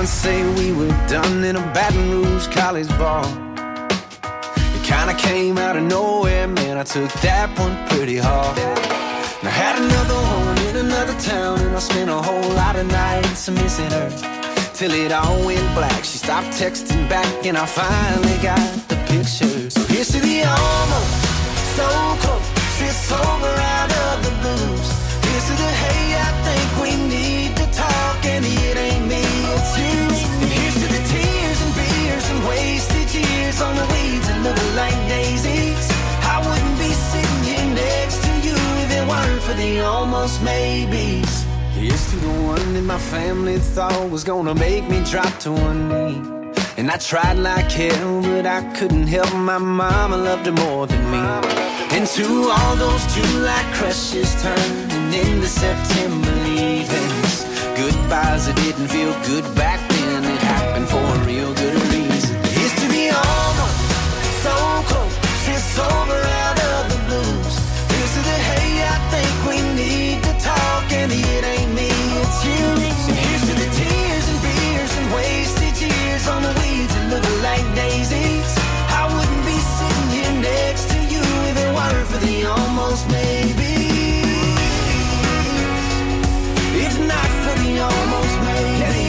Once say we were done in a Baton Rouge college bar. It kinda came out of nowhere, man, I took that one pretty hard. I had another one in another town, and I spent a whole lot of nights missing her. Till it all went black, she stopped texting back, and I finally got the picture. So here's to the almost, so close, it's over out of the blues. Here's to the hey, I think we need to talk, and it ain't me, it's you. And here's to the tears and beers and wasted years on the weeds that look like daisies. I wouldn't be sitting here next to you if it weren't for the almost maybes. Here's to the one that my family thought was gonna make me drop to one knee. And I tried like hell, but I couldn't help my mama loved her more than me. And to all those July crushes turning into September leavings, goodbyes that didn't feel good back then, it happened for a real good reason. Here's to the almost, so close, it's over out of the blues. Here's to the hey, I think we need to talk, and it ain't me, it's you. And here's to the tears and beers and wasted years on the weeds that look like daisies. I wouldn't be sitting here next to you if it weren't for the almost maybes. If not for the almost maybes.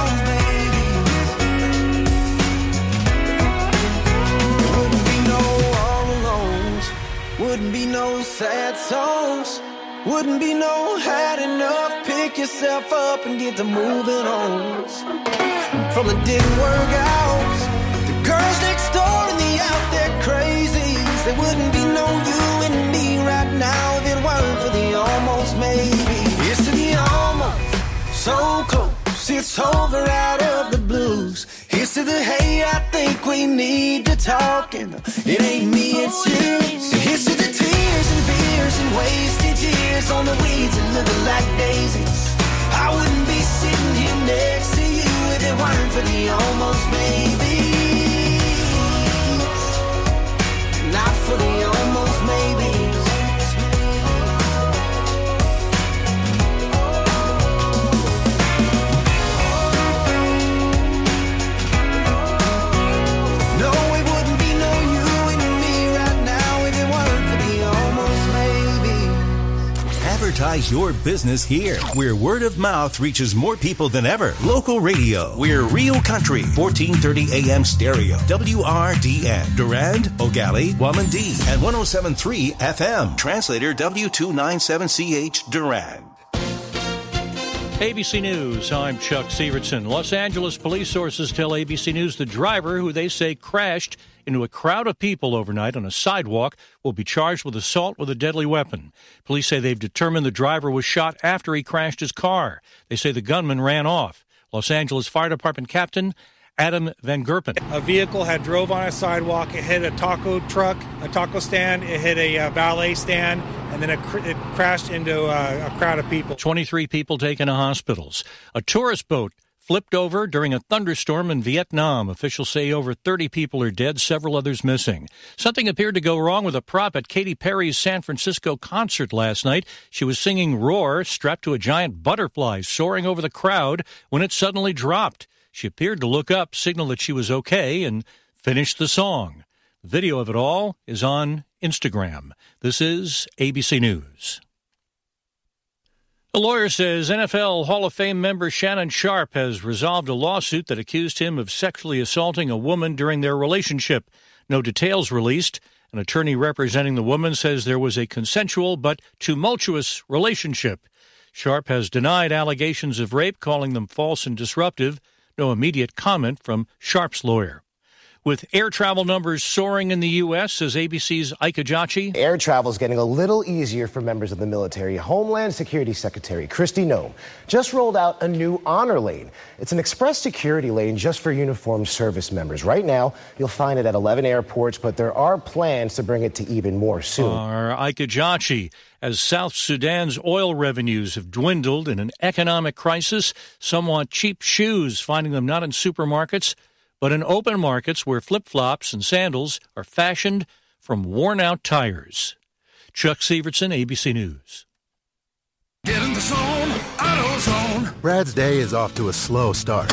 There wouldn't be no all alones, wouldn't be no sad songs, wouldn't be no had enough, pick yourself up and get to moving on. From the didn't work out, the girls next door and the out there crazies, there wouldn't be no you and me right now if it weren't for the almost maybe. It's to the almost, so close, it's over out of the blues. Here's to the hey, I think we need to talk, and it ain't me, it's you. So here's to the tears and beers and wasted years on the weeds that look like daisies. I wouldn't be sitting here next to you if it weren't for the almost maybe. Not for the almost maybe. No, it wouldn't be no you and me right now if it weren't for the almost maybe. Advertise your business here, where word of mouth reaches more people than ever. Local radio. We're Real Country, 1430 AM stereo. WRDN. Durand, O'Galley, Wamandee, and 107.3 FM. Translator W297CH Durand. ABC News, I'm Chuck Severson. Los Angeles police sources tell ABC News the driver, who they say crashed into a crowd of people overnight on a sidewalk, will be charged with assault with a deadly weapon. Police say they've determined the driver was shot after he crashed his car. They say the gunman ran off. Los Angeles Fire Department Captain Adam Van Gerpen. A vehicle had drove on a sidewalk. It hit a taco truck, a taco stand. It hit a valet stand, and then it crashed into a crowd of people. 23 people taken to hospitals. A tourist boat flipped over during a thunderstorm in Vietnam. Officials say over 30 people are dead, several others missing. Something appeared to go wrong with a prop at Katy Perry's San Francisco concert last night. She was singing Roar, strapped to a giant butterfly soaring over the crowd, when it suddenly dropped. She appeared to look up, signal that she was okay, and finished the song. The video of it all is on Instagram. This is ABC News. A lawyer says NFL Hall of Fame member Shannon Sharpe has resolved a lawsuit that accused him of sexually assaulting a woman during their relationship. No details released. An attorney representing the woman says there was a consensual but tumultuous relationship. Sharpe has denied allegations of rape, calling them false and disruptive. No immediate comment from Sharpe's lawyer. With air travel numbers soaring in the U.S., says ABC's Ike Ejiochi. Air travel is getting a little easier for members of the military. Homeland Security Secretary Kristi Noem just rolled out a new honor lane. It's an express security lane just for uniformed service members. Right now, you'll find it at 11 airports, but there are plans to bring it to even more soon. Our Ike Ejiochi. As South Sudan's oil revenues have dwindled in an economic crisis, some want cheap shoes, finding them not in supermarkets, but in open markets where flip-flops and sandals are fashioned from worn-out tires. Chuck Severson, ABC News. Get in the zone, AutoZone. Brad's day is off to a slow start.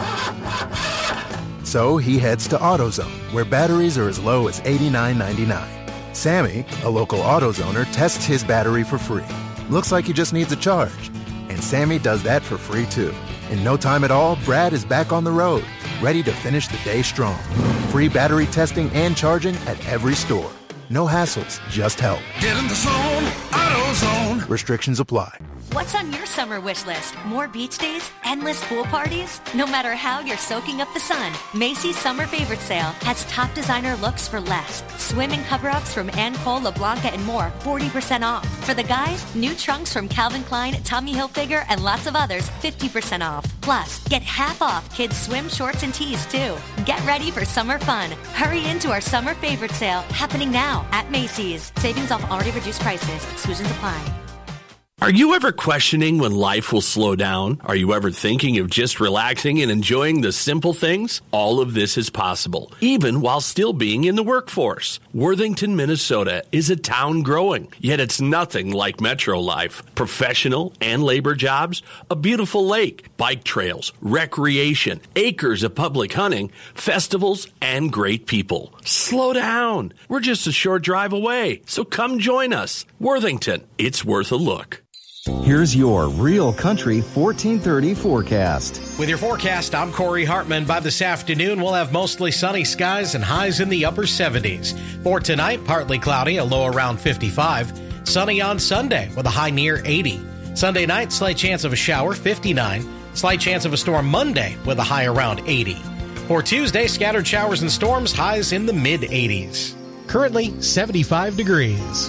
So he heads to AutoZone, where batteries are as low as $89.99. Sammy, a local AutoZoner, tests his battery for free. Looks like he just needs a charge. And Sammy does that for free too. In no time at all, Brad is back on the road, ready to finish the day strong. Free battery testing and charging at every store. No hassles, just help. Get in the zone, AutoZone. Restrictions apply. What's on your summer wish list? More beach days? Endless pool parties? No matter how you're soaking up the sun, Macy's Summer Favorite Sale has top designer looks for less. Swimming cover-ups from Anne Cole, LeBlanca, and more, 40% off. For the guys, new trunks from Calvin Klein, Tommy Hilfiger, and lots of others, 50% off. Plus, get half off kids' swim shorts and tees, too. Get ready for summer fun. Hurry into our Summer Favorite Sale, happening now at Macy's. Savings off already reduced prices. Exclusions apply. Are you ever questioning when life will slow down? Are you ever thinking of just relaxing and enjoying the simple things? All of this is possible, even while still being in the workforce. Worthington, Minnesota is a town growing, yet it's nothing like metro life. Professional and labor jobs, a beautiful lake, bike trails, recreation, acres of public hunting, festivals, and great people. Slow down. We're just a short drive away, so come join us. Worthington, it's worth a look. Here's your Real Country 1430 forecast. With your forecast, I'm Corey Hartman. By this afternoon, we'll have mostly sunny skies and highs in the upper 70s. For tonight, partly cloudy, a low around 55. Sunny on Sunday with a high near 80. Sunday night, slight chance of a shower, 59. Slight chance of a storm Monday with a high around 80. For Tuesday, scattered showers and storms, highs in the mid-80s. Currently, 75 degrees.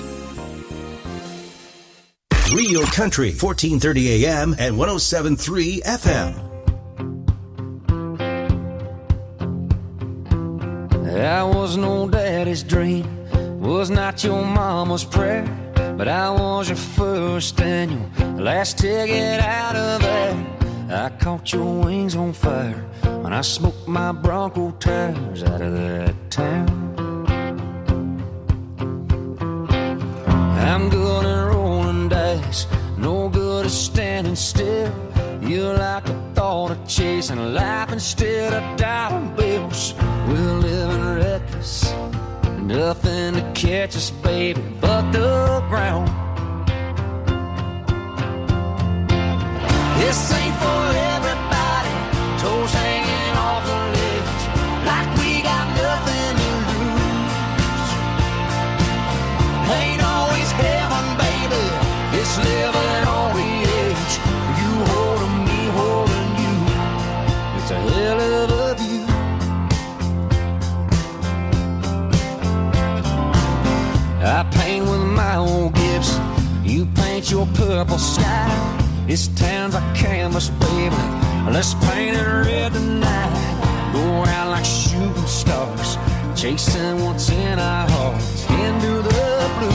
Real Country, 1430 AM and 107.3 FM. I was no daddy's dream, was not your mama's prayer, but I was your first and your last ticket out of there. I caught your wings on fire when I smoked my Bronco tires out of that town. I'm good at rolling dice, no good at standing still. You're like a thought of chasing life instead of dollar bills. We're living reckless, nothing to catch us, baby, but the ground. This ain't for everybody, toes hanging off the ledge, like we got nothing to lose. Ain't always heaven, baby, it's living on the edge. You holding me, holding you, it's a hell of a view. I paint with my old Gibson, you paint your purple sky. This town's a canvas, baby, let's paint it red tonight. Go out like shooting stars, chasing what's in our hearts, into the blue.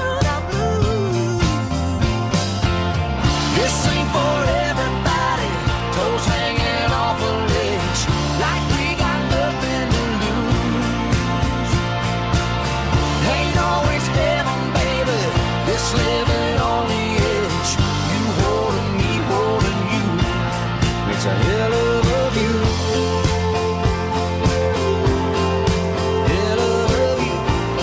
This ain't for everybody, toes hanging off a ledge, like we got nothing to lose. Ain't always heaven, baby, this living on the edge. You holding me, holding you, it's a hell of a view. Hell of a view.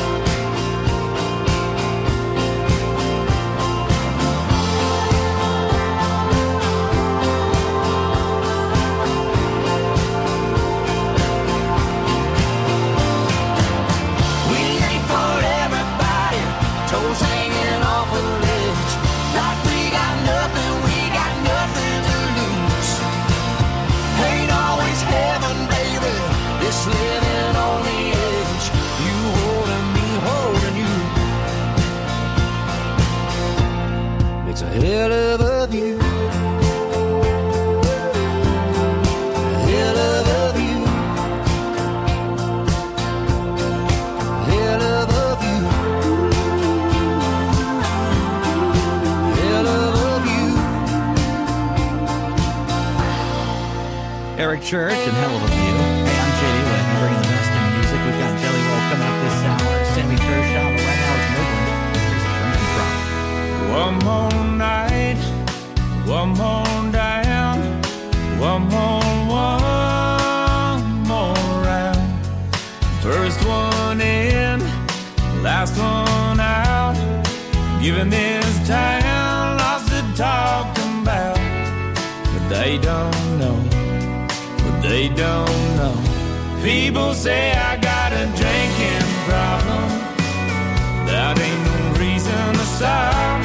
We ain't for everybody, toes hanging off a ledge, like we got nothing to lose. Ain't always heaven, baby, this living on the edge. You holding me, holding you, it's a hell of a view. A hell of a view. Hell of a view. Hell of a view. Eric Church and Hell of a View. Hey, I'm JD Witt, bringing the best in music. We've got Jelly Roll coming up this hour. Sammy Kershaw, but right now it's Midland. Here's the Drinking From. One more night One more down, one more round. First one in, last one out. Giving this town lots to talk about. But they don't know, but they don't know. People say I got a drinking problem. That ain't no reason to stop.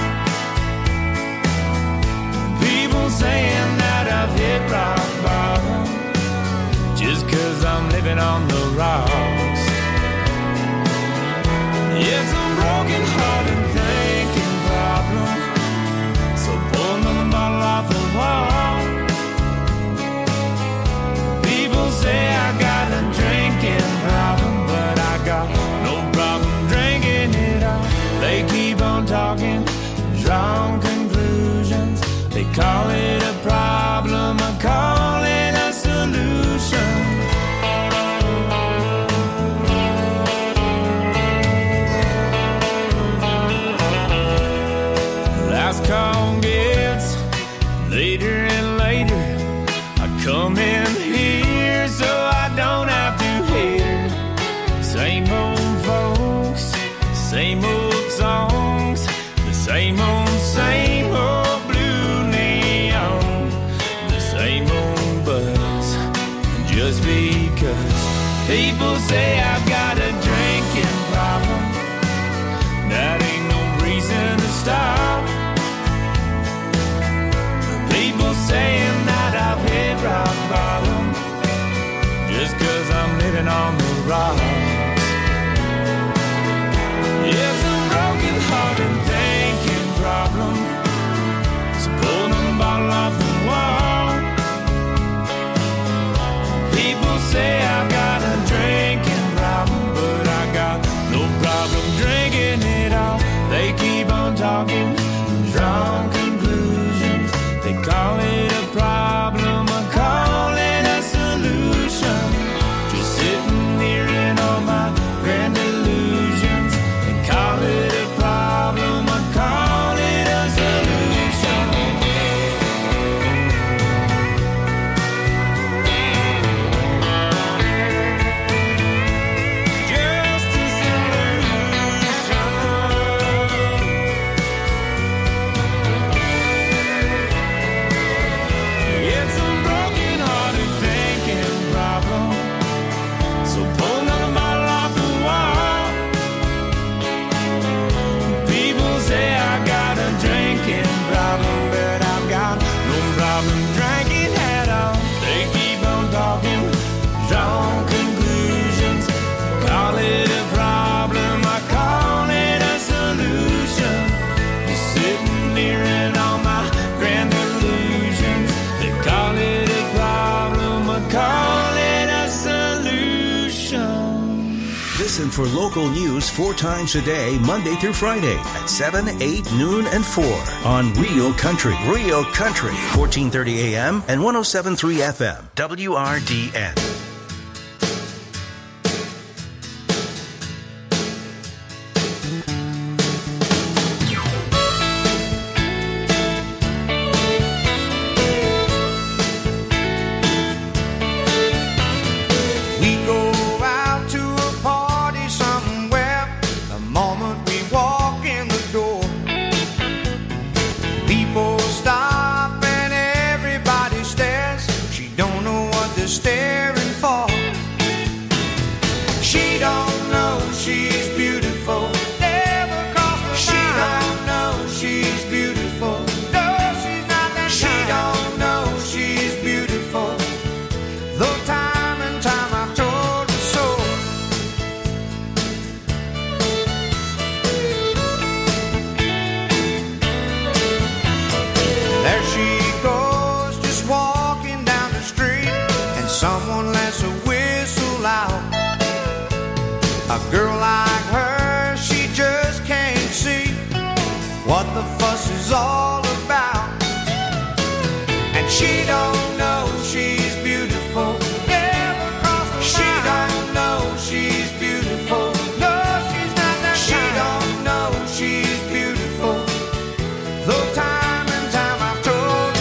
People saying that I've hit rock bottom just 'cause I'm living on the rocks. It's a broken hearted thinking problem. So pull another bottle off the wall. People say I got a drinking problem, but I got no problem drinking it all. They keep on talking, drawing conclusions. They call it a problem, I call it a solution. Last call gets later and later. I come in here so I don't have to hear same old folks, same old songs, the same old blue neon, the same old buzz. Just because people say I've got a drinking problem, that ain't no reason to stop. People saying that I've hit rock bottom just 'cause I'm living on the rocks. It's a broken hearted thinking problem. So pull the bottle off the wall. People say I've got a drinking problem, but I got no problem drinking it all. They keep on talking, drawing conclusions. They call it a problem, I call it a solution. Just sitting here in all my grand illusions. They call it a problem, I call it a solution. Just a solution. It's a broken hearted thinking problem. So pull another bottle off the wall. People say I got a drinking problem, but I've got no problem drinking at all. They keep on talking, drawing conclusions. Call it a problem, I call it a solution. Just sitting here in all my grand illusions. They call it a problem, I call it a solution. Listen for local news 4 times a day, Monday through Friday at 7, 8, noon, and 4 on Real Country. Real Country, 1430 AM and 107.3 FM, WRDN. We go out to a party somewhere the moment we walk in the door. People stop and everybody stares. She don't know what they're staring for. She don't know she's beautiful. Never crossed her mind. She don't know she's beautiful. No, she's not that kind. She don't know she's beautiful. Though time and time I've told her so. There she goes, just walking down the street, and someone lets a whistle out. A girl like her, she just can't see what the fuss is all about. And she don't know she's beautiful. Never crossed her mind. She don't know she's beautiful. No, she's not that kind. She don't know she's beautiful. Though time and time I've told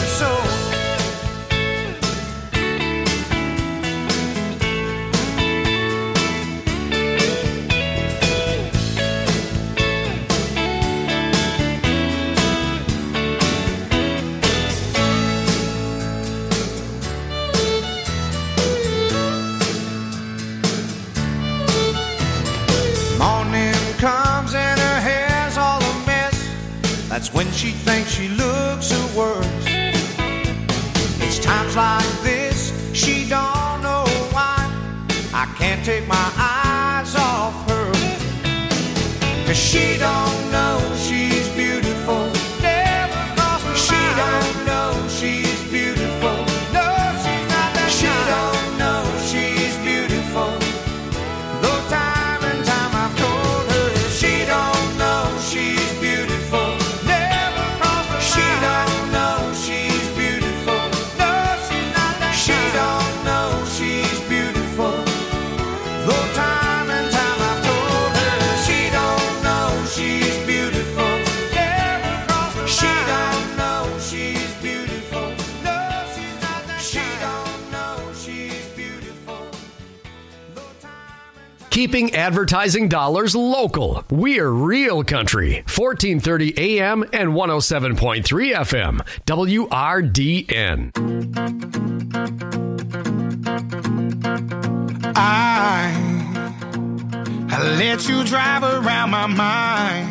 when she thinks she looks her worst. It's times like this she don't know why I can't take my eyes off her. 'Cause she don't know she's beautiful. Never crossed my mind. She don't know she's beautiful. No, she's not that she kind. Don't know she's beautiful. Though time and time I've told her she don't know she's beautiful. Never crossed my mind. She don't know she's beautiful. No, she's not that kind. She don't know she's beautiful. Though time and time I've told her she don't know she's beautiful. Never crossed my mind. She don't know she's beautiful. No, she's not that kind. She don't know she's beautiful. Keeping advertising dollars local. We're Real Country. 1430 AM and 107.3 FM. WRDN. I let you drive around my mind.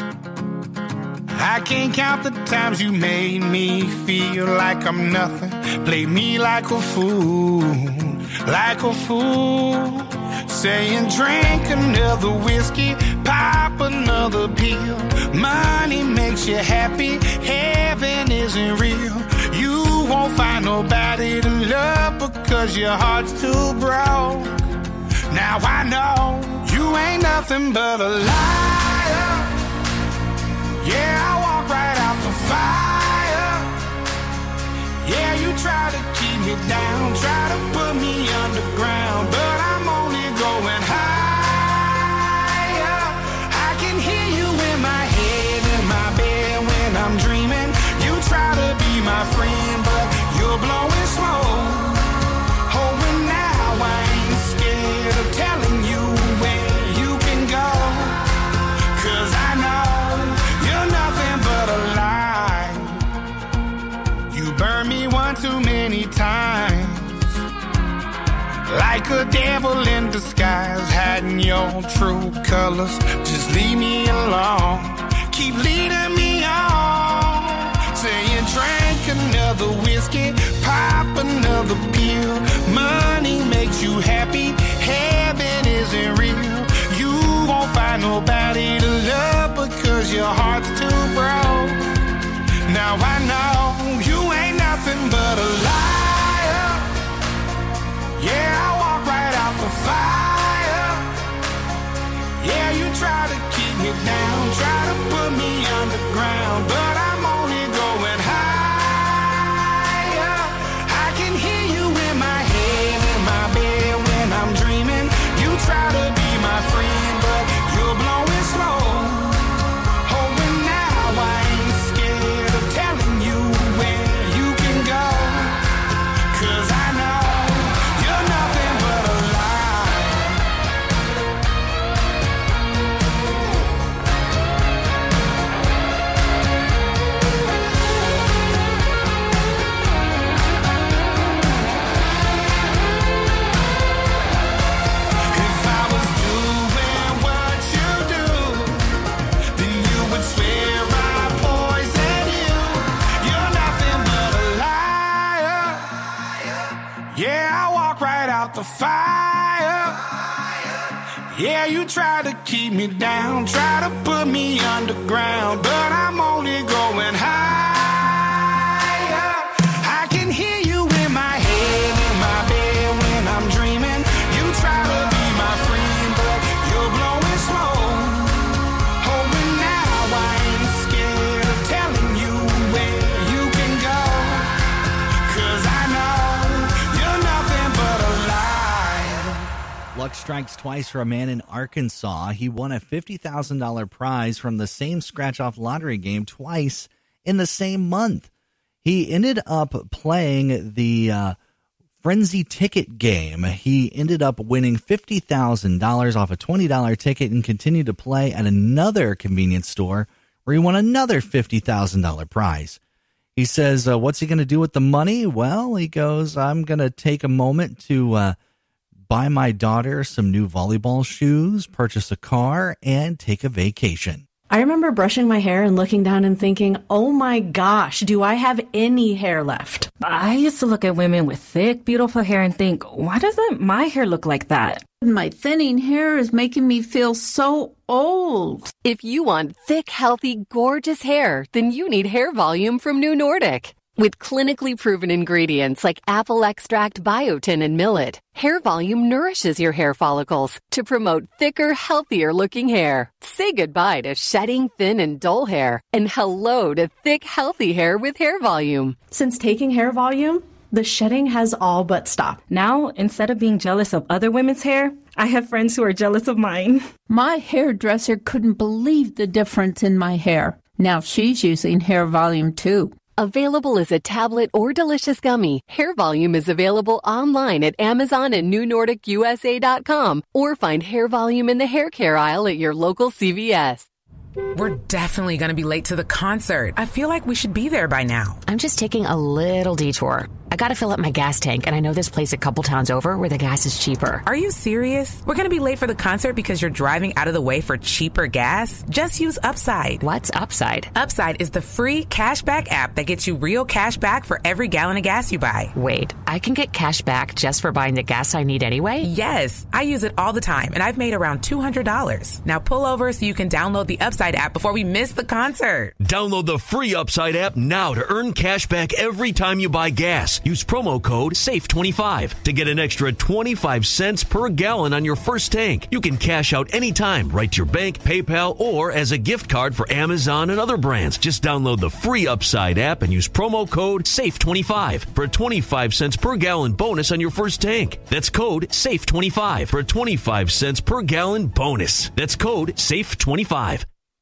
I can't count the times you made me feel like I'm nothing. Played me like a fool, like a fool. Saying drink another whiskey, pop another pill. Money makes you happy, heaven isn't real. You won't find nobody to love because your heart's too broke. Now I know you ain't nothing but a liar. Yeah, I walk right out the fire. Yeah, you try to keep me down, try to put me underground, but I'm only going higher. I can hear you in my head, in my bed when I'm dreaming. You try to be my friend, but you're blowing smoke. Oh, and now I ain't scared of telling you where you can go. 'Cause I know you're nothing but a lie. You burn me one too many times. Like a devil in disguise, hiding your true colors. Just leave me alone. Keep leading me on. Saying drink another whiskey, pop another pill. Money makes you happy, heaven isn't real. You won't find nobody to love because your heart's too broke. Now I know you ain't nothing but a liar. Yeah, I walk right out the fire. Yeah, you try to keep me down, try to put me underground, but I'm only going higher. I can hear you in my head, in my bed when I'm dreaming. You try to be my friend, but you're blowing smoke. Oh, and now I ain't scared of telling you where you can go. 'Cause I know you're nothing but a lie. If I was doing what you do, then you would swear I poison you. You're nothing but a liar. Yeah, I walk right out the fire. Yeah, you try to keep me down, try to put me underground, but I'm only going higher. I can hear you in my head, in my bed when I'm dreaming. You try to be my friend, but you're blowing smoke. Oh, and now I ain't scared of telling you where you can go. 'Cause I know you're nothing but a lie. Luck strikes twice for a man in Arkansas. He won a $50,000 prize from the same scratch-off lottery game twice in the same month. He ended up playing the Frenzy Ticket game. He ended up winning $50,000 off a $20 ticket and continued to play at another convenience store where he won another $50,000 prize. He says, what's he going to do with the money? Well, he goes, I'm going to take a moment to buy my daughter some new volleyball shoes, purchase a car, and take a vacation. I remember brushing my hair and looking down and thinking, oh my gosh, do I have any hair left? I used to look at women with thick, beautiful hair and think, why doesn't my hair look like that? My thinning hair is making me feel so old. If you want thick, healthy, gorgeous hair, then you need Hair Volume from New Nordic. With clinically proven ingredients like apple extract, biotin, and millet, Hair Volume nourishes your hair follicles to promote thicker, healthier-looking hair. Say goodbye to shedding, thin, and dull hair, and hello to thick, healthy hair with Hair Volume. Since taking Hair Volume, the shedding has all but stopped. Now, instead of being jealous of other women's hair, I have friends who are jealous of mine. My hairdresser couldn't believe the difference in my hair. Now she's using Hair Volume too. Available as a tablet or delicious gummy, Hair Volume is available online at Amazon and NewNordicUSA.com, or find Hair Volume in the hair care aisle at your local CVS. We're definitely going to be late to the concert. I feel like we should be there by now. I'm just taking a little detour. I gotta fill up my gas tank, and I know this place a couple towns over where the gas is cheaper. Are you serious? We're gonna be late for the concert because you're driving out of the way for cheaper gas? Just use Upside. What's Upside? Upside is the free cashback app that gets you real cash back for every gallon of gas you buy. Wait, I can get cash back just for buying the gas I need anyway? Yes, I use it all the time, and I've made around $200. Now pull over so you can download the Upside app before we miss the concert. Download the free Upside app now to earn cash back every time you buy gas. Use promo code SAFE25 to get an extra 25 cents per gallon on your first tank. You can cash out anytime, right to your bank, PayPal, or as a gift card for Amazon and other brands. Just download the free Upside app and use promo code SAFE25 for a 25 cents per gallon bonus on your first tank. That's code SAFE25 for a 25 cents per gallon bonus. That's code SAFE25.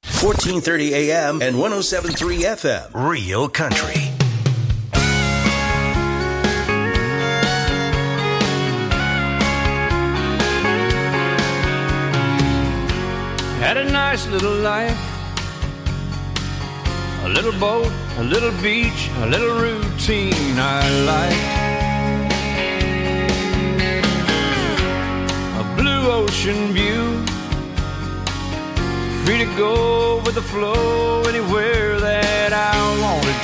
1430 AM and 107.3 FM. Real Country. Had a nice little life, a little boat, a little beach, a little routine I like. A blue ocean view, free to go with the flow anywhere that I wanted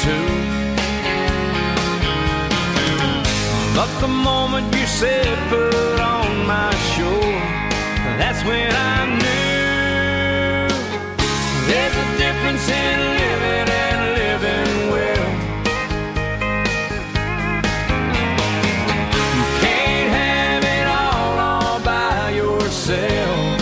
to. But the moment you said put on my shore, that's when I knew there's a difference in living and living well. You can't have it all by yourself.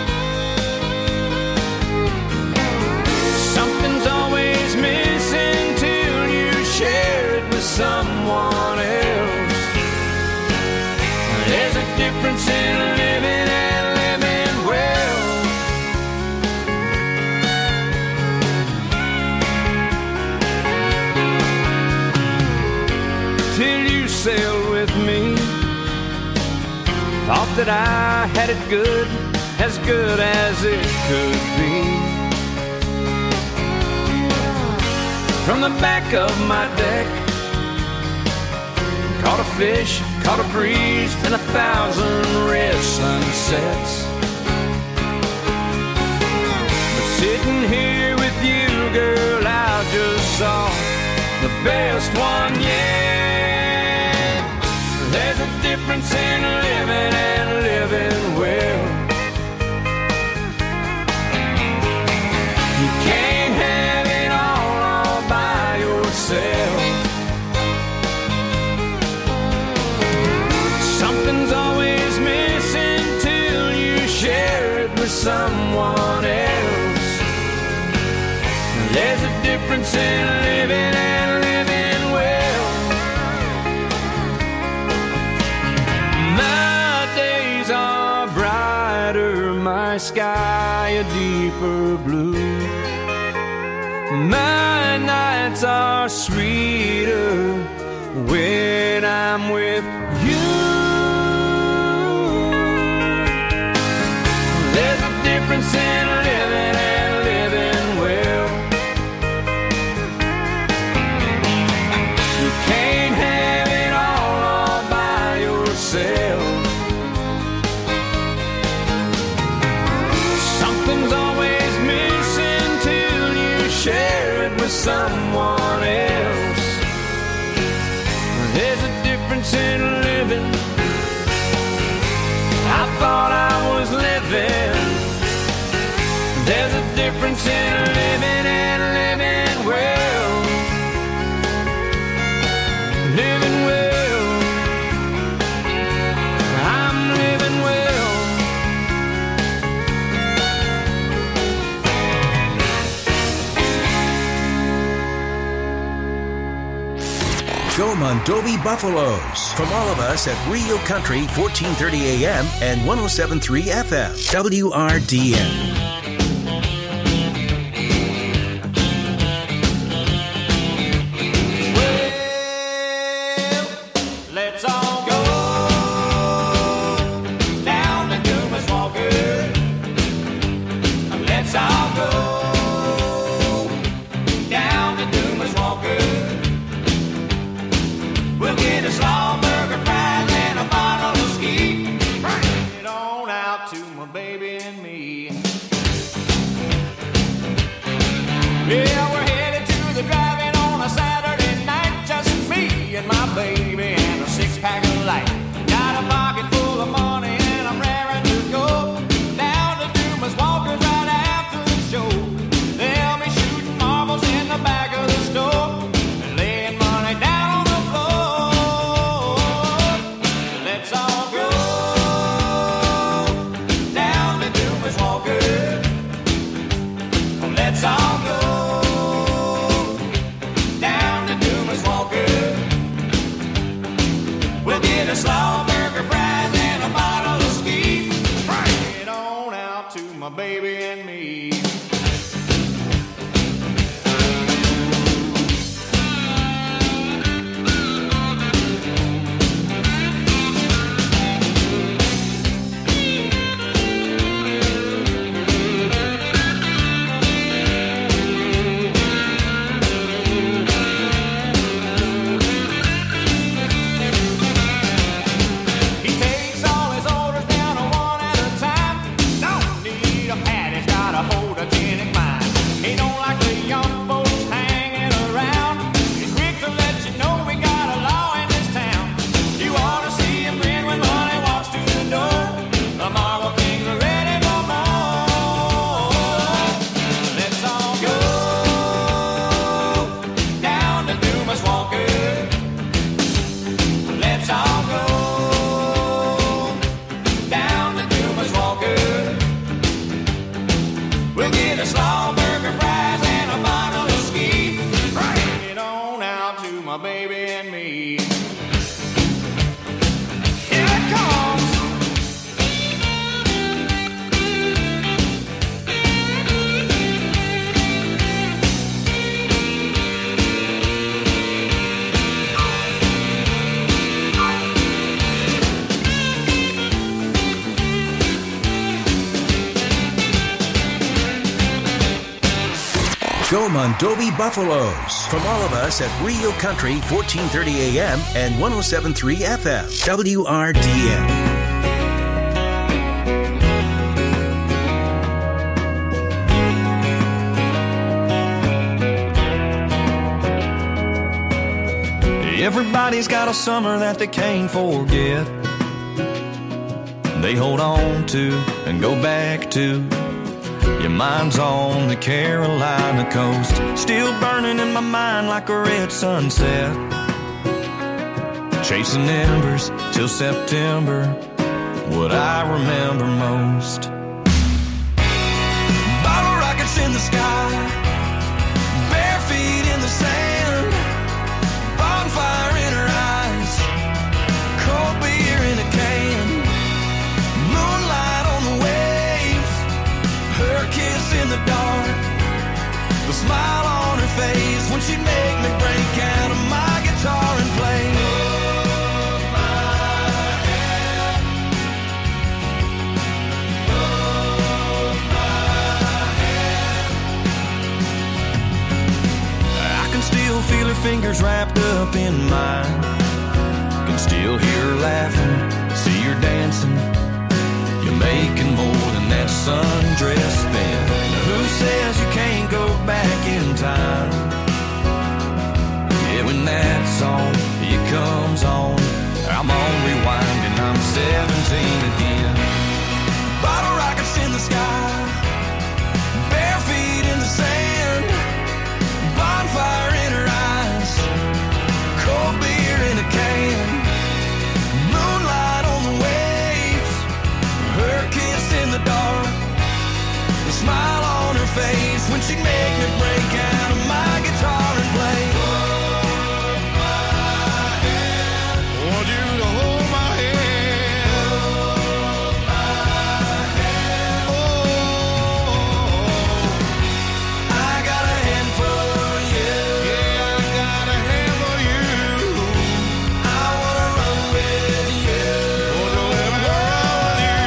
Something's always missing till you share it with someone else. There's a difference in living and living well. Till you sailed with me, thought that I had it good as it could be. From the back of my deck, caught a fish, caught a breeze, and 1,000 red sunsets. But sitting here with you, girl, I just saw the best one yet. There's a difference in living and living well. You can't have it all by yourself. Something's always missing till you share it with someone else. There's a difference in living and living well. My days are brighter, my sky a deeper blue. My nights are sweeter when I'm with you. There's a difference in living and living well. You can't have it all by yourself. Something's always missing someone else. There's a difference in living. I thought I was living. There's a difference in living and living well. Living well. I'm living well. Joe Mondovi Buffaloes. From all of us at Rio Country, 1430 AM and 107.3 FM. WRDN. Joe Mondovi Buffaloes. From all of us at Rio Country, 1430 AM and 107.3 FM. WRDN. Everybody's got a summer that they can't forget. They hold on to and go back to. Your mind's on the Carolina coast, still burning in my mind like a red sunset. Chasing embers till September, what I remember most. Bottle rockets in the sky, bare feet in the sand, bonfire in her eyes, cold beer in a can, moonlight on the waves, her kiss in the dark, the smile on her face when she'd make me break out of my guitar and play. Hold my hand, hold my hand. I can still feel her fingers wrapped up in mine, can still hear her laughing, see her dancing. You're making more than that sundress spin. Now who says you can't go back in time? 17 again. Bottle rockets in the sky, bare feet in the sand, bonfire in her eyes, cold beer in a can, moonlight on the waves, her kiss in the dark, the smile on her face when she'd make me break out of my guitar and play. Hold my hand, want you to hold my hand, hold my hand. Oh, I got a hand for you. Yeah, I got a hand for you. I wanna run with you. Want to let me run with you.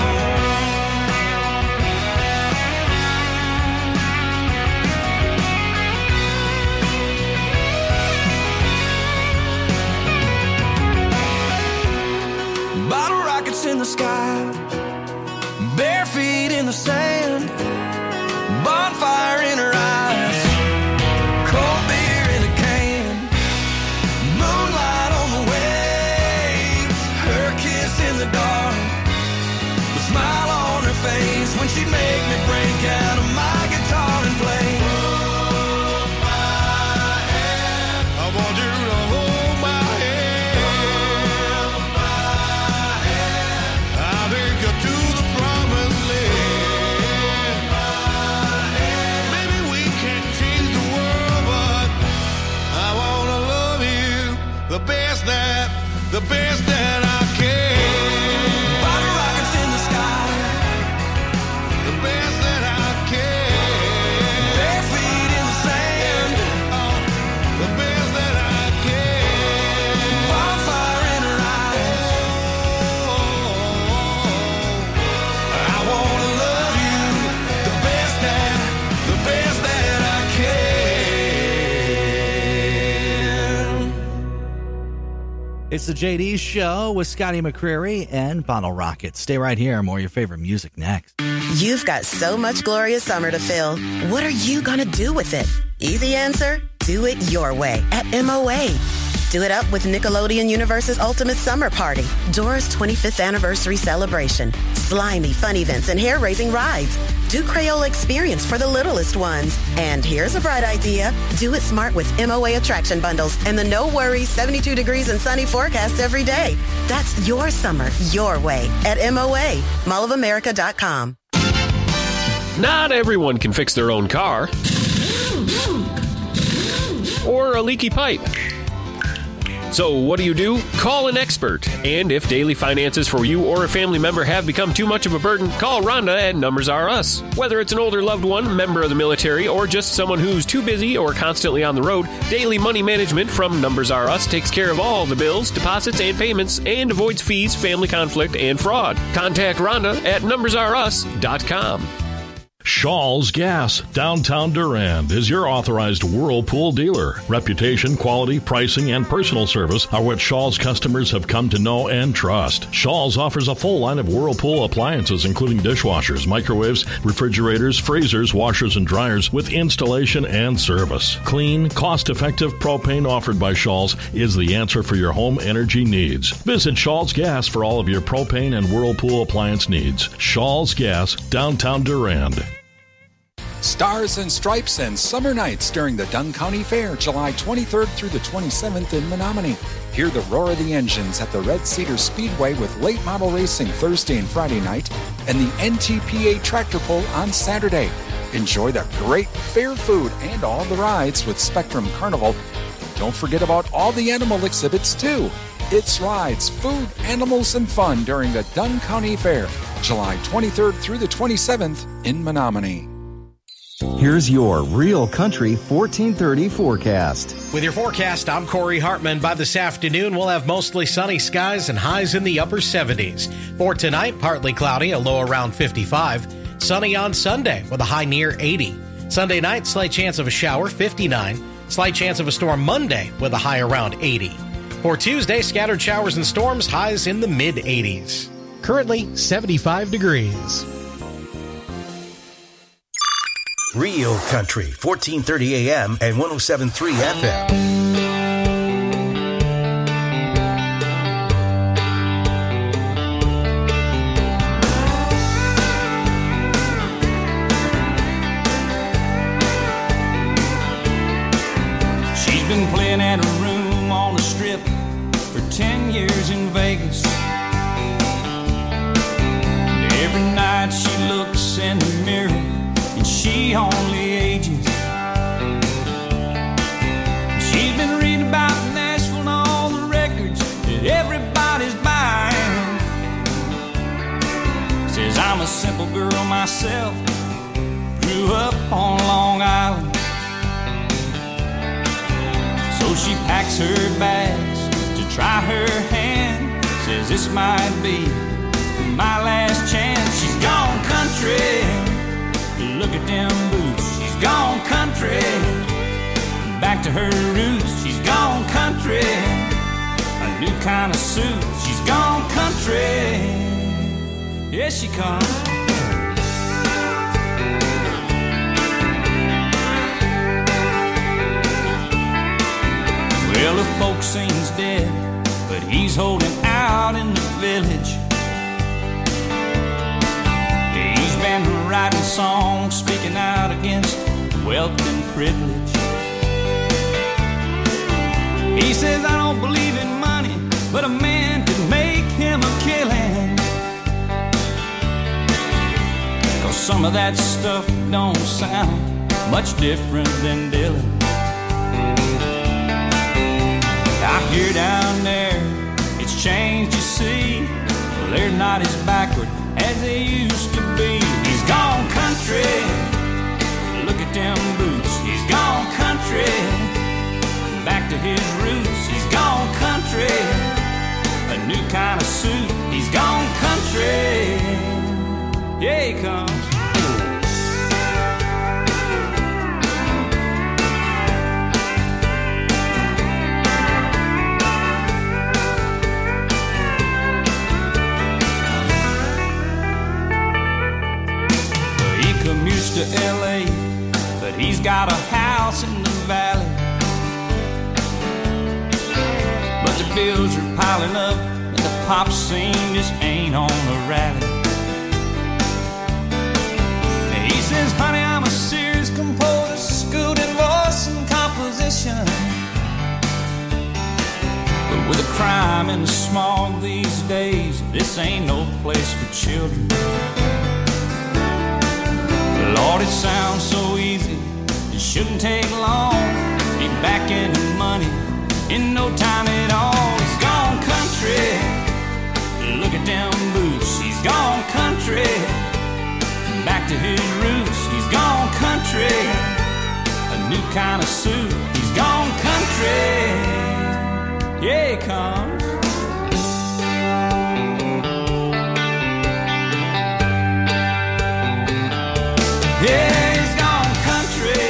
Bottle rockets in the sky, bare feet in the sand, bonfire in her eyes, cold beer in a can, moonlight on the waves, her kiss in the dark, the smile on her face when she'd make me break out of my guitar and play. Hold my hand, I want you to hold my hand, hold my hand. I'll take you to the promised land. Maybe we can't change the world, but I wanna love you the best that I can. Bottle rockets in the sky, the best that I can. Bare feet in the sand, the best that I can. Bonfire in her eyes. I wanna love you the best that I can. It's the JD Show with Scotty McCreery and Bottle Rockets. Stay right here. More of your favorite music next. You've got so much glorious summer to fill. What are you going to do with it? Easy answer, do it your way at MOA. Do it up with Nickelodeon Universe's Ultimate Summer Party, Dora's 25th anniversary celebration, slimy fun events and hair-raising rides. Do Crayola Experience for the littlest ones. And here's a bright idea. Do it smart with MOA attraction bundles and the no worries 72 degrees and sunny forecast every day. That's your summer, your way at MOA, mallofamerica.com. Not everyone can fix their own car or a leaky pipe. So what do? Call an expert. And if daily finances for you or a family member have become too much of a burden, call Rhonda at Numbers Are Us. Whether it's an older loved one, member of the military, or just someone who's too busy or constantly on the road, Daily Money Management from Numbers Are Us takes care of all the bills, deposits, and payments and avoids fees, family conflict, and fraud. Contact Rhonda at numbersareus.com. Shaw's Gas, downtown Durand, is your authorized Whirlpool dealer. Reputation, quality, pricing, and personal service are what Shaw's customers have come to know and trust. Shaw's offers a full line of Whirlpool appliances, including dishwashers, microwaves, refrigerators, freezers, washers, and dryers, with installation and service. Clean, cost-effective propane offered by Shaw's is the answer for your home energy needs. Visit Shaw's Gas for all of your propane and Whirlpool appliance needs. Shaw's Gas, downtown Durand. Stars and Stripes and Summer Nights during the Dunn County Fair, July 23rd through the 27th in Menominee. Hear the roar of the engines at the Red Cedar Speedway with late model racing Thursday and Friday night and the NTPA Tractor Pull on Saturday. Enjoy the great fair food and all the rides with Spectrum Carnival. Don't forget about all the animal exhibits too. It's rides, food, animals, and fun during the Dunn County Fair, July 23rd through the 27th in Menominee. Here's your Real Country 1430 forecast. With your forecast, I'm Corey Hartman. By this afternoon, we'll have mostly sunny skies and highs in the upper 70s. For tonight, partly cloudy, a low around 55. Sunny on Sunday with a high near 80. Sunday night, slight chance of a shower, 59. Slight chance of a storm Monday with a high around 80. For Tuesday, scattered showers and storms, highs in the mid-80s. Currently, 75 degrees. Real Country, 1430 AM and 107.3 FM. I'm a simple girl myself, grew up on Long Island. So she packs her bags to try her hand, says this might be my last chance. She's gone country, look at them boots. She's gone country, back to her roots. She's gone country, a new kind of suit. She's gone country, yes she comes. Well, the folk scene's dead, but he's holding out in the village. He's been writing songs, speaking out against wealth and privilege. He says, I don't believe in money, but a man could make him a killing. 'Cause some of that stuff don't sound much different than Dylan. I hear down there, it's changed, you see. Well, they're not as backward as they used to be. He's gone country, look at them boots. He's gone country, back to his roots. He's gone country, a new kind of suit. He's gone country, yeah he comes. Commutes to LA, but he's got a house in the valley. But the bills are piling up, and the pop scene just ain't on a rally. He says, honey, I'm a serious composer, schooled in voice and composition. But with the crime and the smog these days, this ain't no place for children. Lord, it sounds so easy, it shouldn't take long. Be back in the money in no time at all. He's gone country, look at them boots. He's gone country, back to his roots. He's gone country, a new kind of suit. He's gone country, yeah he comes. Yeah, he's gone country.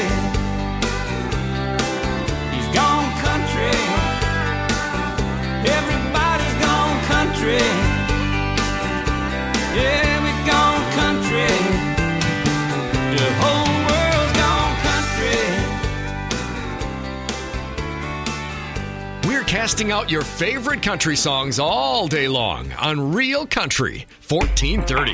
He's gone country. Everybody's gone country. Yeah, we've gone country. The whole world's gone country. We're casting out your favorite country songs all day long on Real Country 1430.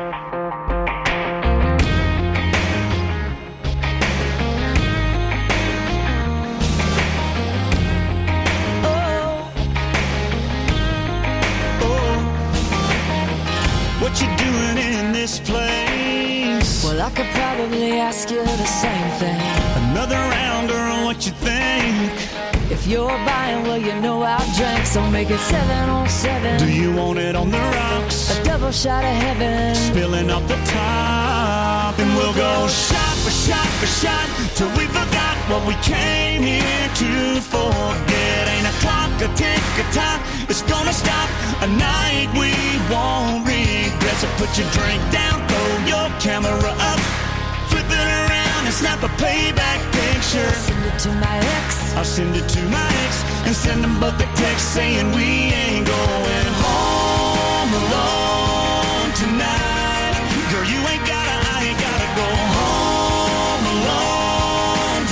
What you doing in this place? Well, I could probably ask you the same thing. Another round, girl, what you think? If you're buying, well, you know I'll drink, so make it 7 on 7. Do you want it on the rocks? A double shot of heaven, spilling off the top. And we'll go shot for shot for shot, till we forgot what we came here to forget. Ain't a clock, a tick, a tock, it's gonna stop a night we won't regret. So put your drink down, throw your camera up, flip it around and snap a playback picture. I'll send it to my ex. I'll send it to my ex and send them both a text saying we ain't going home alone tonight. Girl, you ain't gotta, I ain't gotta go home alone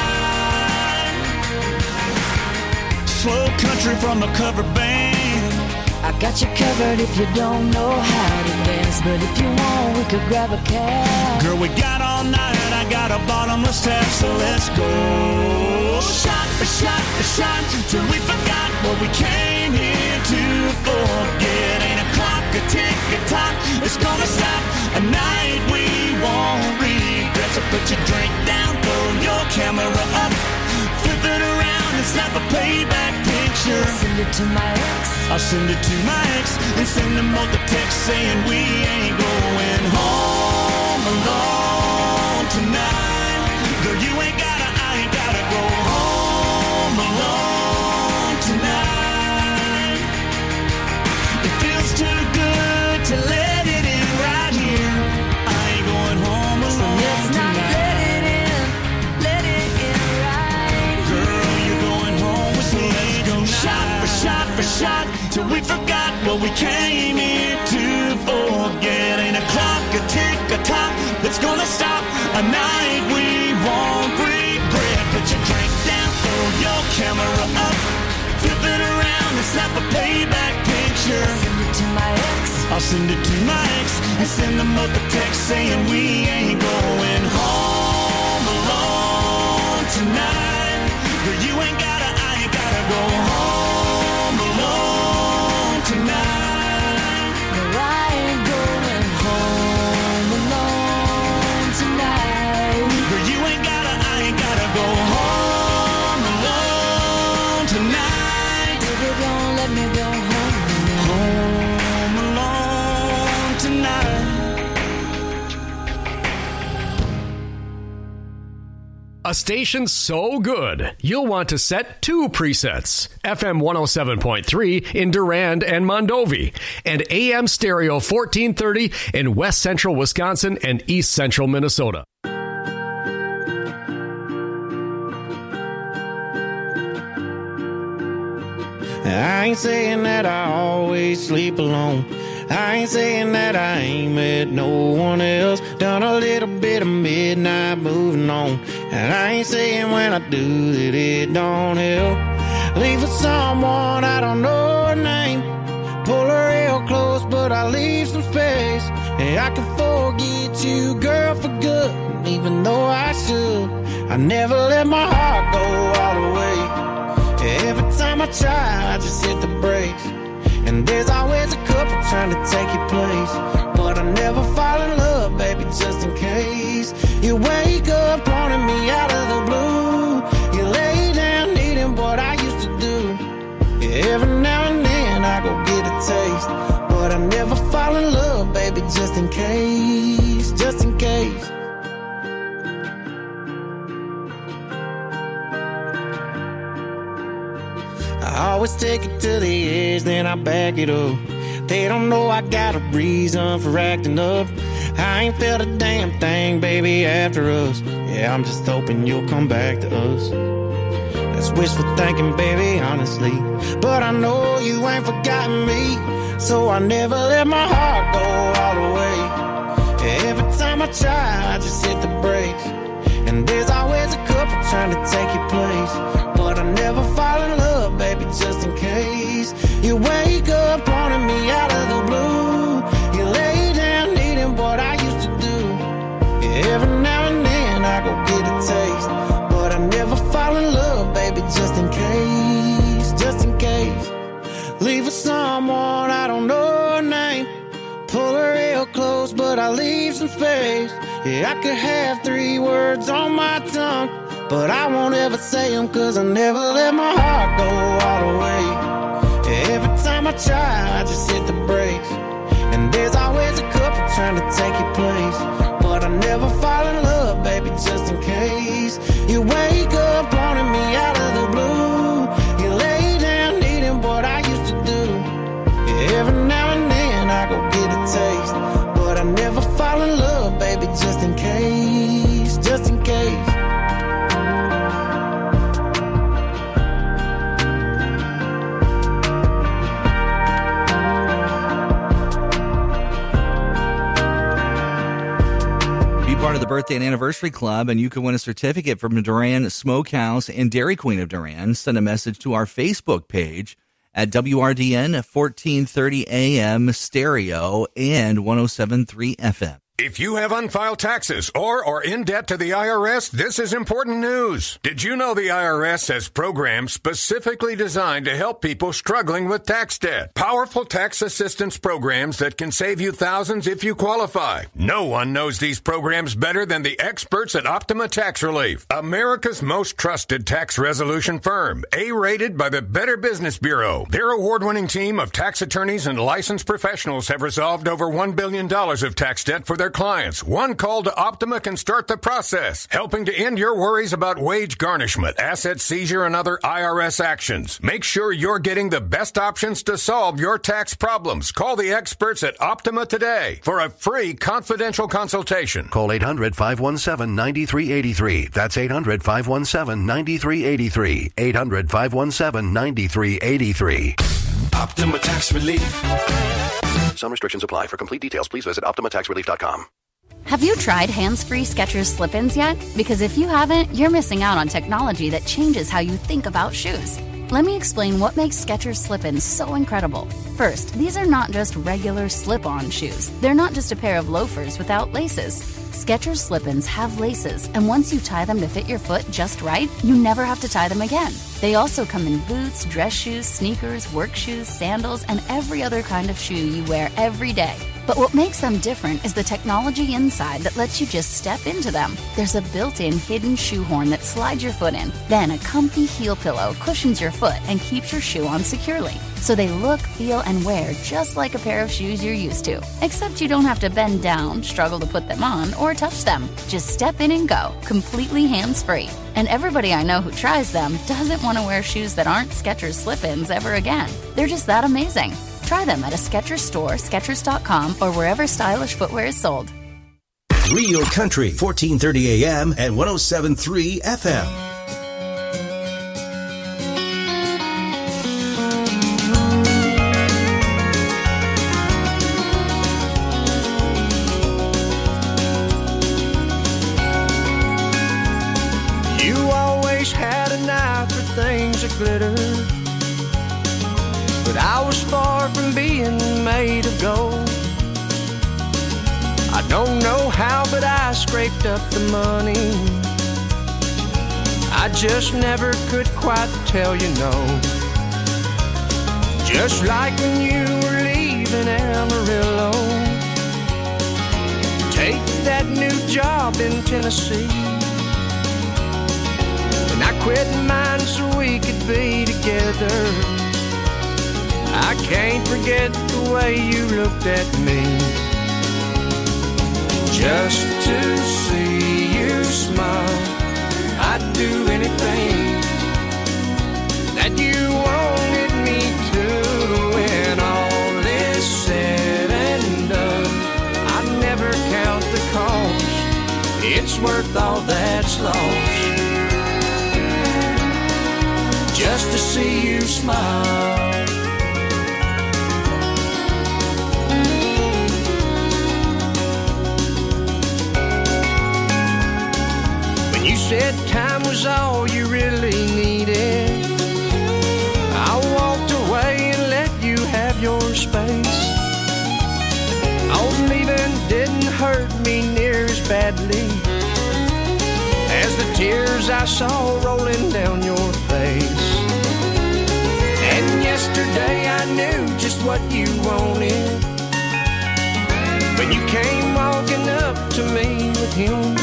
tonight. Slow country from a cover band. I got you covered if you don't know how to dance, but if you want, we could grab a cab. Girl, we got all night, I got a bottomless tap, so let's go. Shot for shot for shot, till we forgot what we came here to forget. Ain't a clock, a tick, a tock, it's gonna stop a night we won't regret. So put your drink down, throw your camera up, flip it around and snap a playback picture. I'll send it to my ex. I'll send it to my ex and send them both a text saying we ain't going home alone tonight. Girl, you ain't gotta, I ain't gotta go home alone tonight. It feels too good to let it in right here. I ain't going home alone tonight. Let's not let it in right. Girl, you're going home with me. Let's go shot for shot for shot till we forgot what we came here to forget. Ain't a clock, a tick, a tock that's gonna stop a night we won't regret. Put your drink down, throw your camera up, flip it around and snap a payback picture. Send it to my ex. I'll send it to my ex and send them up a text saying we ain't going home alone tonight. Girl, you ain't gotta, I ain't gotta go home alone tonight. No, I ain't going home alone tonight. Girl, you ain't gotta, I ain't gotta go home alone tonight. Baby, don't let me go home alone tonight. A station so good, you'll want to set 2 presets. FM 107.3 in Durand and Mondovi, and AM stereo 1430 in West Central Wisconsin and East Central Minnesota. I ain't saying that I always sleep alone. I ain't saying that I ain't met no one else. Done a little bit of midnight moving on. And I ain't saying when I do that it don't help. Leave for someone I don't know her name. Pull her real close, but I leave some space. And I can forget you, girl, for good. Even though I should, I never let my heart go all the way. Every time I try, I just hit the brakes. And there's always a couple trying to take your place. But I never fall in love, baby, just in case. You wake up pointing me out of the blue. You lay down needing what I used to do. Every now and then I go get a taste. But I never fall in love, baby, just in case. Just in case. I always take it to the edge, then I back it up. They don't know I got a reason for acting up. I ain't felt a damn thing, baby, after us. Yeah, I'm just hoping you'll come back to us. That's wishful thinking, baby, honestly. But I know you ain't forgotten me, so I never let my heart go all the way. Every time I try, I just hit the brakes. And there's always a couple trying to take your place. But I never fall in love, baby, just in case. You wake up pointing me out of the blue. You lay down needing what I used to do. Every now and then I go get a taste. But I never fall in love, baby, just in case. Just in case. Leave for someone I don't know her name. Pull her real close, but I leave some space. Yeah, I could have 3 words on my tongue, but I won't ever say them, cause I never let my heart go all the way. Every time I try, I just hit the brakes. And there's always a couple trying to take your place. But I never fall in love, baby, just in case. You wake up pointing me out of the blue. You lay down needing what I used to do. Every now and then I go get a taste. But I never fall in love, baby, just in case. Just in case. Part of the birthday and anniversary club, and you can win a certificate from Durand Smokehouse and Dairy Queen of Durand. Send a message to our Facebook page at WRDN 1430 AM stereo and 107.3 FM. If you have unfiled taxes or are in debt to the IRS, this is important news. Did you know the IRS has programs specifically designed to help people struggling with tax debt? Powerful tax assistance programs that can save you thousands if you qualify. No one knows these programs better than the experts at Optima Tax Relief, America's most trusted tax resolution firm, A-rated by the Better Business Bureau. Their award-winning team of tax attorneys and licensed professionals have resolved over $1 billion of tax debt for their clients. One call to Optima can start the process, helping to end your worries about wage garnishment, asset seizure, and other IRS actions. Make sure you're getting the best options to solve your tax problems. Call the experts at Optima today for a free confidential consultation. Call 800-517-9383. That's 800-517-9383. 800-517-9383. Optima Tax Relief. Some restrictions apply. For complete details, please visit OptimaTaxRelief.com. Have you tried hands-free Skechers slip-ins yet? Because if you haven't, you're missing out on technology that changes how you think about shoes. Let me explain what makes Skechers slip-ins so incredible. First, these are not just regular slip-on shoes. They're not just a pair of loafers without laces. Skechers slip-ins have laces, and once you tie them to fit your foot just right, you never have to tie them again. They also come in boots, dress shoes, sneakers, work shoes, sandals, and every other kind of shoe you wear every day. But what makes them different is the technology inside that lets you just step into them. There's a built-in hidden shoehorn that slides your foot in. Then a comfy heel pillow cushions your foot and keeps your shoe on securely. So they look, feel, and wear just like a pair of shoes you're used to. Except you don't have to bend down, struggle to put them on, or touch them. Just step in and go, completely hands-free. And everybody I know who tries them doesn't want to wear shoes that aren't Skechers slip-ins ever again. They're just that amazing. Try them at a Skechers store, Skechers.com, or wherever stylish footwear is sold. Real Country, 1430 AM and 107.3 FM. You always had an eye for things that glitter, but I was far from being made of gold. I don't know how, but I scraped up the money. I just never could quite tell you no. Just like when you were leaving Amarillo, take that new job in Tennessee, and I quit mine so we could be together. I can't forget the way you looked at me. Just to see you smile, I'd do anything that you wanted me to. When all is said and done, I never count the cost. It's worth all that's lost, just to see you smile. You said time was all you really needed, I walked away and let you have your space. Oh, leaving didn't hurt me near as badly as the tears I saw rolling down your face. And yesterday I knew just what you wanted when you came walking up to me with him.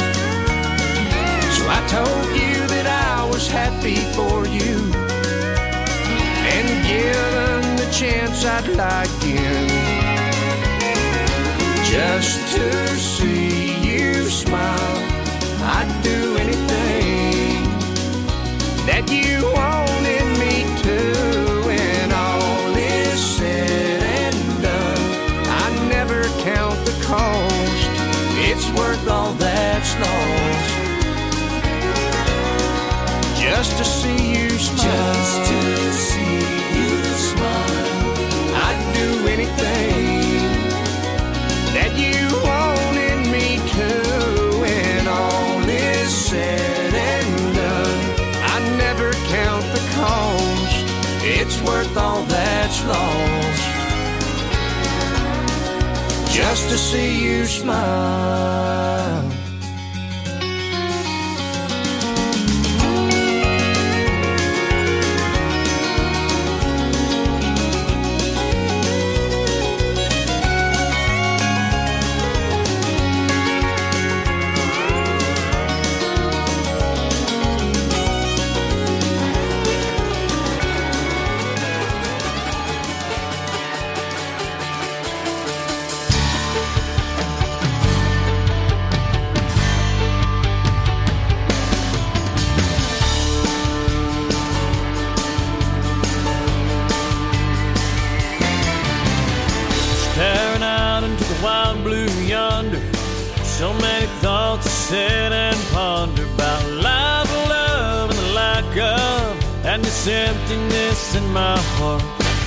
So I told you that I was happy for you, and given the chance I'd like in, just to see you smile, I'd do anything that you wanted me to. When all is said and done, I never count the cost. It's worth all that's lost, just to see you smile. Just to see you smile, I'd do anything that you wanted me to. When all is said and done, I never count the cost. It's worth all that's lost, just to see you smile. Staring out into the wild blue yonder, so many thoughts to sit and ponder about life, love, and the lack of, and this emptiness in my heart.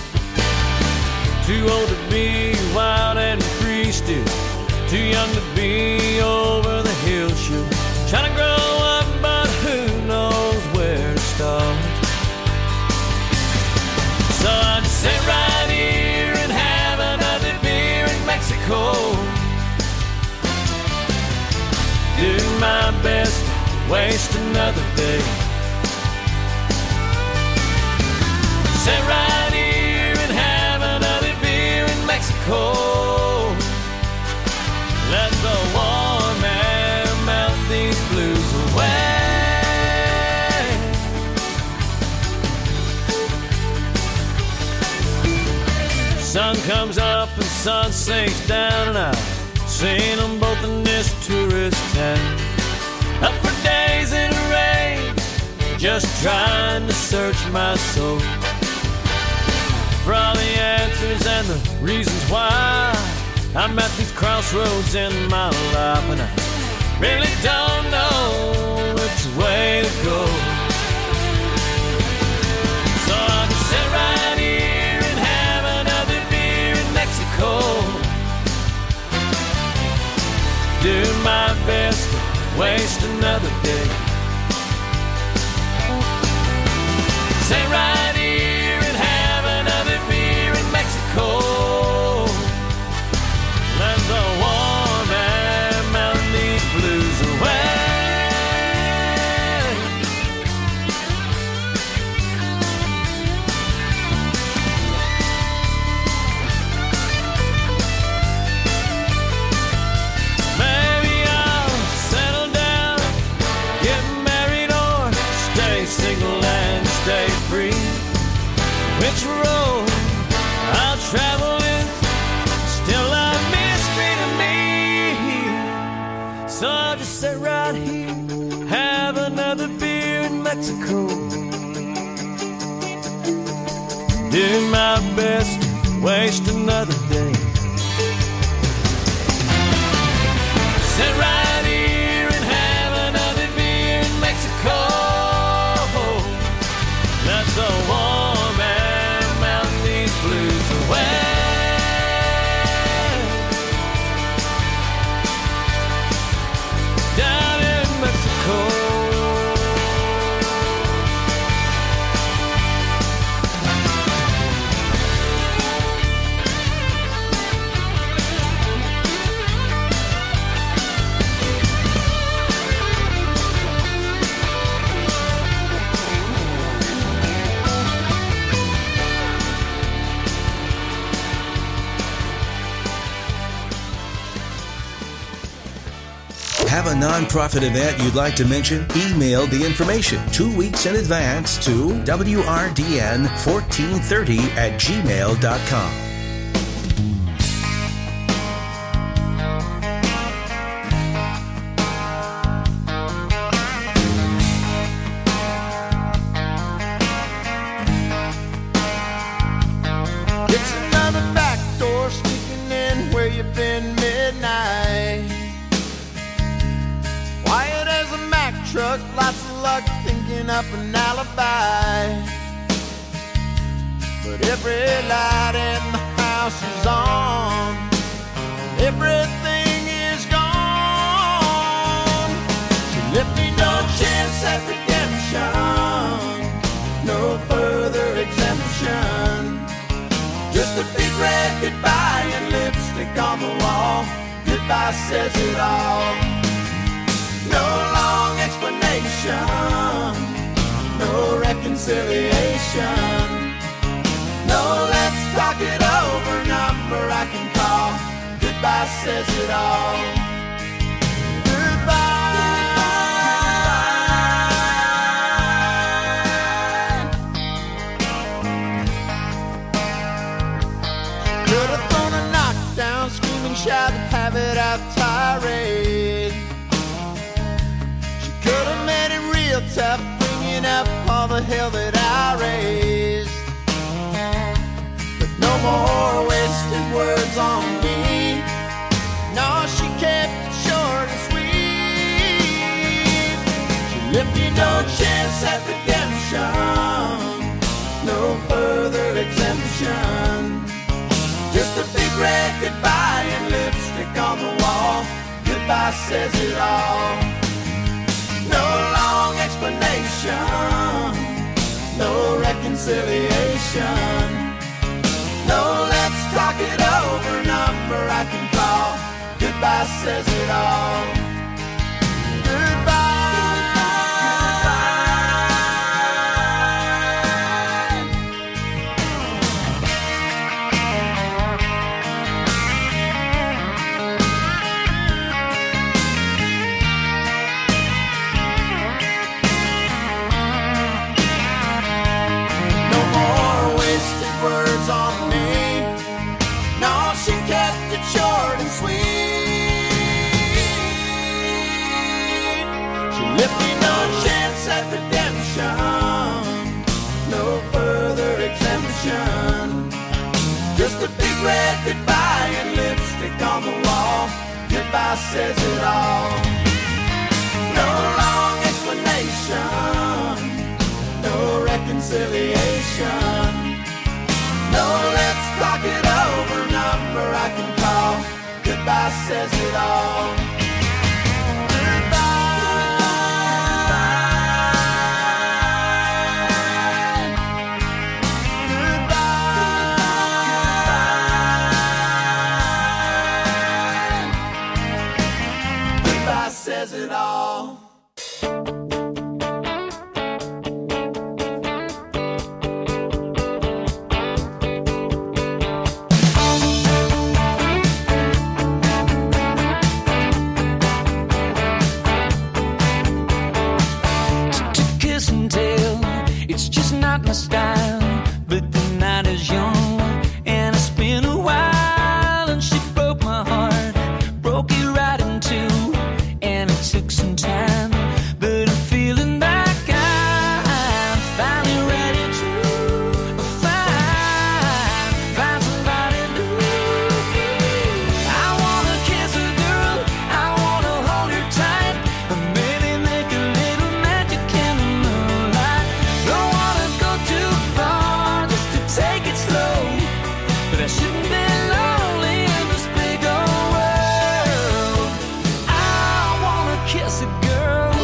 Too old to be wild and free still, too young to be over the hill shoot. Trying to grow up, but who knows where to start. So I just sit right here and have another beer in Mexico. Do my best to waste another day. Sit right here and have another beer in Mexico. Let the warm air melt these blues away. Sun comes up and sun sinks down, and I've seen them both in this tourist town. Up for days in the rain, just trying to search my soul for all the answers and the reasons why I'm at these crossroads in my life, and I really don't know which way to go. So I'll just sit right here and have another beer in Mexico. Do my best to waste another day. Sit right here and have another beer in Mexico. Let the warm air melt these blues away. Maybe I'll settle down, get married, or stay single and stay free. Which road I'll travel is still a mystery to me. So I'll just sit right here, have another beer in Mexico. Do my best to waste another day. Sit right here and have another beer in Mexico. Let the warm air melt these blues away. Down in Mexico. Have a nonprofit event you'd like to mention? Email the information 2 weeks in advance to wrdn1430@gmail.com. It's another back door sneaking in where you've been midnight. Quiet as a Mack truck, lots of luck thinking up an alibi. But every light in the house is on, everything is gone. So let me no chance at redemption, no further exemption. Just a big red goodbye and lipstick on the wall. Goodbye says it all. No long explanation, no reconciliation. No, let's talk it over, number I can call. Goodbye says it all. Could have thrown a knockdown, screaming, shout, have it out tirade. She could have made it real tough, bringing up all the hell that I raised. But no more wasted words on me. No, she kept it short and sweet. She left me no chance at redemption, no further exemption. Just a big red goodbye and lipstick on the wall. Goodbye says it all. No long explanation, no reconciliation. No, let's talk it over, number I can call. Goodbye says it all. Short and sweet. She left me no chance at redemption, no further exemption. Just a big red goodbye and lipstick on the wall. Goodbye says it all. No long explanation, no reconciliation. No, let's talk it over, number I can call. Goodbye says it all. Goodbye says it all. Not my style, but the night is young, and it's been a while, and she broke my heart, broke it right in two, and it took some time, but I'm feeling like I'm finally ready to find somebody new. I wanna kiss a girl, I wanna hold her tight, and maybe make a little magic in the moonlight. Don't wanna too far just to take it slow, but I shouldn't be lonely in this big old world. I wanna kiss a girl.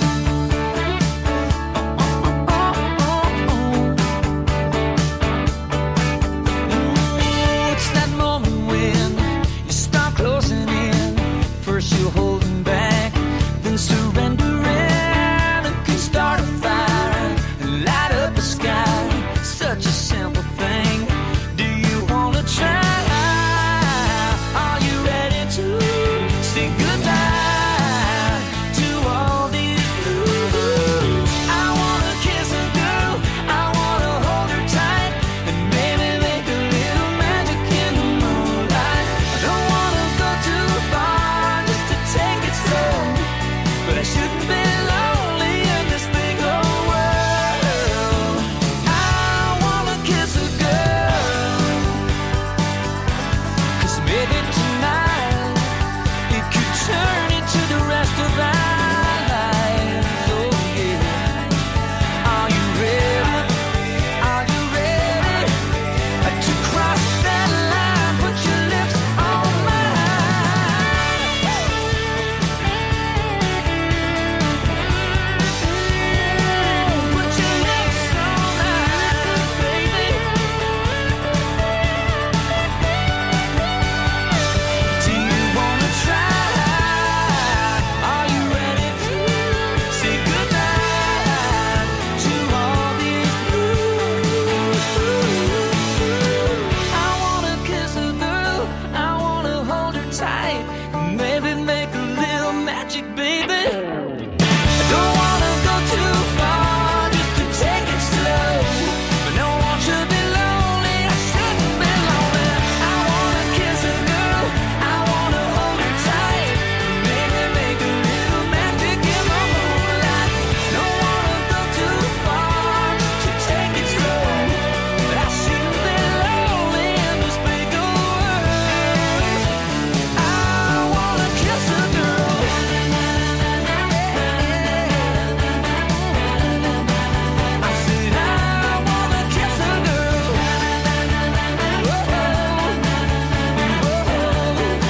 It's that moment when you start closing in. First you're holding back, then surrendering, and can start a fire and light up the sky. Such a simple thing. Do you wanna try? Are you ready to say goodbye to all these blues? I wanna kiss a girl, I wanna hold her tight, and maybe make a little magic in the moonlight. I don't wanna go too far just to take it slow, but I shouldn't be lonely in this big old world. Kiss a girl, 'cause maybe